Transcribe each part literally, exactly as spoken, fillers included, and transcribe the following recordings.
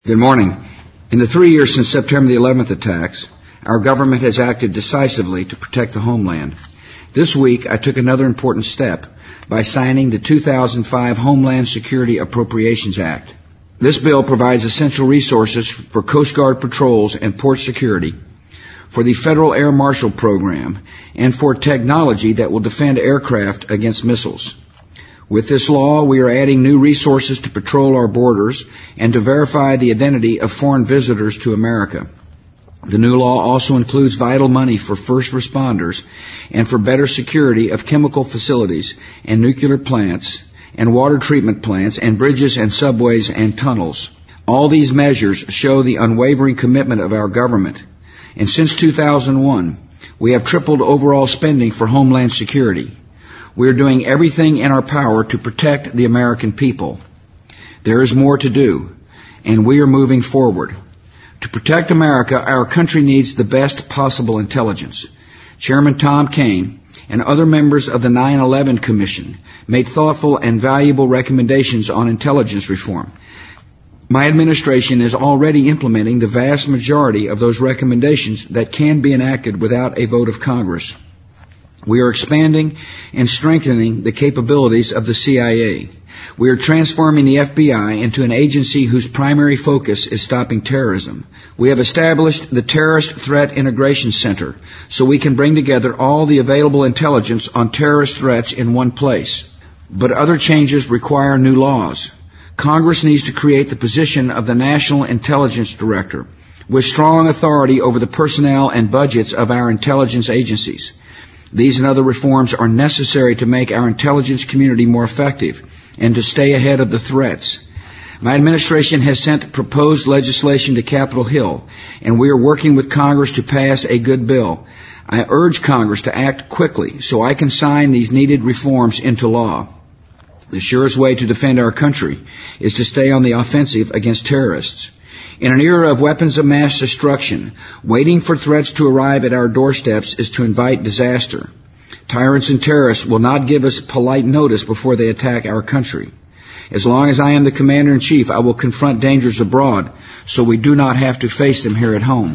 Good morning. In the three years since September the eleventh attacks, our government has acted decisively to protect the homeland. This week, I took another important step by signing the two thousand five Homeland Security Appropriations Act. This bill provides essential resources for Coast Guard patrols and port security, for the Federal Air Marshal Program, and for technology that will defend aircraft against missiles. With this law, we are adding new resources to patrol our borders and to verify the identity of foreign visitors to America. The new law also includes vital money for first responders and for better security of chemical facilities and nuclear plants and water treatment plants and bridges and subways and tunnels. All these measures show the unwavering commitment of our government. And since two thousand one, we have tripled overall spending for Homeland Security. We are doing everything in our power to protect the American people. There is more to do, and we are moving forward. To protect America, our country needs the best possible intelligence. Chairman Tom Kean and other members of the nine eleven Commission made thoughtful and valuable recommendations on intelligence reform. My administration is already implementing the vast majority of those recommendations that can be enacted without a vote of Congress. We are expanding and strengthening the capabilities of the C I A. We are transforming the F B I into an agency whose primary focus is stopping terrorism. We have established the Terrorist Threat Integration Center so we can bring together all the available intelligence on terrorist threats in one place. But other changes require new laws. Congress needs to create the position of the National Intelligence Director with strong authority over the personnel and budgets of our intelligence agencies. These and other reforms are necessary to make our intelligence community more effective and to stay ahead of the threats. My administration has sent proposed legislation to Capitol Hill, and we are working with Congress to pass a good bill. I urge Congress to act quickly so I can sign these needed reforms into law. The surest way to defend our country is to stay on the offensive against terrorists. In an era of weapons of mass destruction, waiting for threats to arrive at our doorsteps is to invite disaster. Tyrants and terrorists will not give us polite notice before they attack our country. As long as I am the Commander-in-Chief, I will confront dangers abroad so we do not have to face them here at home.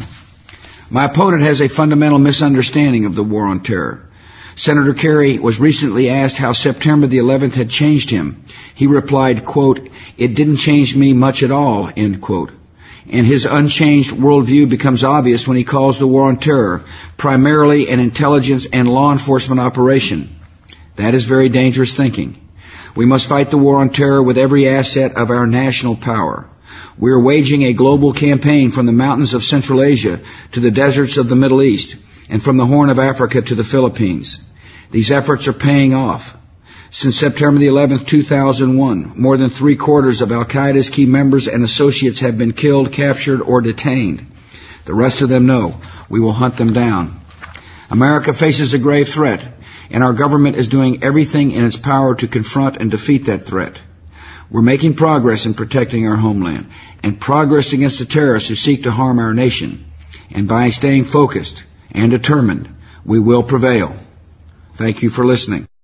My opponent has a fundamental misunderstanding of the war on terror. Senator Kerry was recently asked how September the eleventh had changed him. He replied, quote, "It didn't change me much at all," end quote. And his unchanged worldview becomes obvious when he calls the war on terror primarily an intelligence and law enforcement operation. That is very dangerous thinking. We must fight the war on terror with every asset of our national power. We are waging a global campaign from the mountains of Central Asia to the deserts of the Middle East and from the Horn of Africa to the Philippines. These efforts are paying off. Since September the eleventh, two thousand one, more than three quarters of Al-Qaeda's key members and associates have been killed, captured, or detained. The rest of them know we will hunt them down. America faces a grave threat, and our government is doing everything in its power to confront and defeat that threat. We're making progress in protecting our homeland, and progress against the terrorists who seek to harm our nation. And by staying focused and determined, we will prevail. Thank you for listening.